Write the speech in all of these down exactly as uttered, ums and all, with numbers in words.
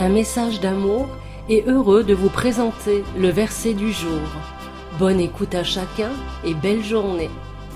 un message d'amour et heureux de vous présenter le verset du jour. Bonne écoute à chacun et belle journée.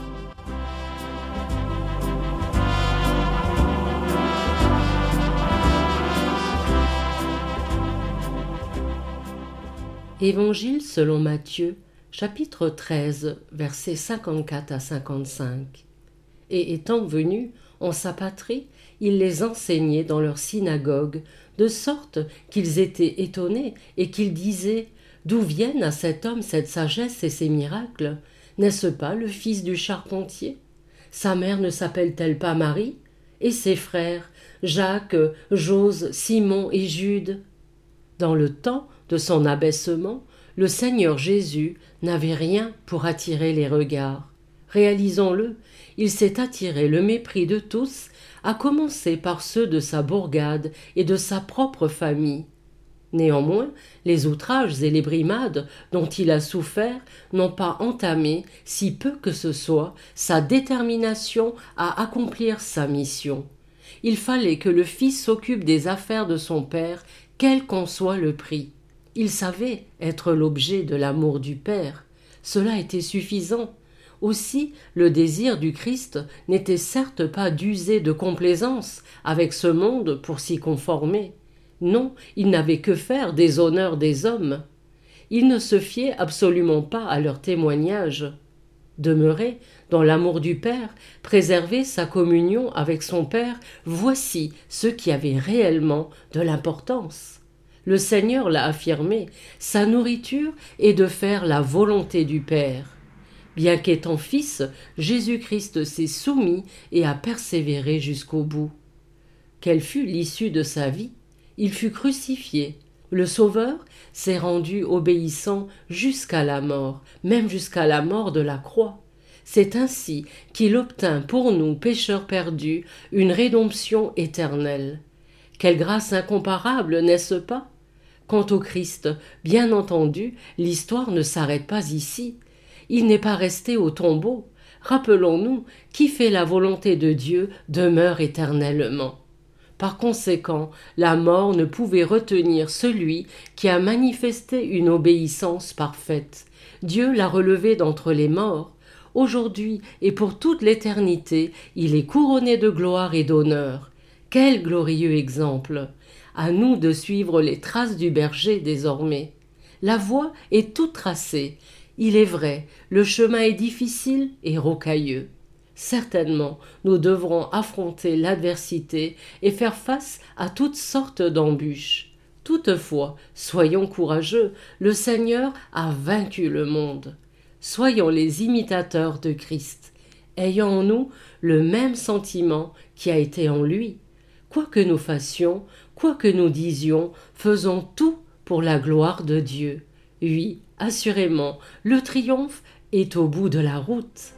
Évangile selon Matthieu, chapitre treize, versets cinquante-quatre à cinquante-cinq. Et étant venus en sa patrie, il les enseignait dans leur synagogue, de sorte qu'ils étaient étonnés et qu'ils disaient « D'où viennent à cet homme cette sagesse et ces miracles? N'est-ce pas le fils du charpentier? Sa mère ne s'appelle-t-elle pas Marie? Et ses frères, Jacques, Jose, Simon et Jude ?» Dans le temps de son abaissement, le Seigneur Jésus n'avait rien pour attirer les regards. Réalisons-le, il s'est attiré le mépris de tous, à commencer par ceux de sa bourgade et de sa propre famille. Néanmoins, les outrages et les brimades dont il a souffert n'ont pas entamé, si peu que ce soit, sa détermination à accomplir sa mission. Il fallait que le Fils s'occupe des affaires de son Père, quel qu'en soit le prix. Il savait être l'objet de l'amour du Père. Cela était suffisant. Aussi, le désir du Christ n'était certes pas d'user de complaisance avec ce monde pour s'y conformer. Non, il n'avait que faire des honneurs des hommes. Il ne se fiait absolument pas à leurs témoignages. Demeurer dans l'amour du Père, préserver sa communion avec son Père, voici ce qui avait réellement de l'importance. Le Seigneur l'a affirmé, sa nourriture est de faire la volonté du Père. Bien qu'étant fils, Jésus-Christ s'est soumis et a persévéré jusqu'au bout. Quelle fut l'issue de sa vie? Il fut crucifié. Le Sauveur s'est rendu obéissant jusqu'à la mort, même jusqu'à la mort de la croix. C'est ainsi qu'il obtint pour nous, pécheurs perdus, une rédemption éternelle. Quelle grâce incomparable, n'est-ce pas? Quant au Christ, bien entendu, l'histoire ne s'arrête pas ici. Il n'est pas resté au tombeau. Rappelons-nous, qui fait la volonté de Dieu demeure éternellement. Par conséquent, la mort ne pouvait retenir celui qui a manifesté une obéissance parfaite. Dieu l'a relevé d'entre les morts. Aujourd'hui et pour toute l'éternité, il est couronné de gloire et d'honneur. Quel glorieux exemple! À nous de suivre les traces du berger désormais. La voie est toute tracée. Il est vrai, le chemin est difficile et rocailleux. Certainement, nous devrons affronter l'adversité et faire face à toutes sortes d'embûches. Toutefois, soyons courageux, le Seigneur a vaincu le monde. Soyons les imitateurs de Christ. Ayons en nous le même sentiment qui a été en lui. Quoi que nous fassions, quoi que nous disions, faisons tout pour la gloire de Dieu. Oui, assurément, le triomphe est au bout de la route.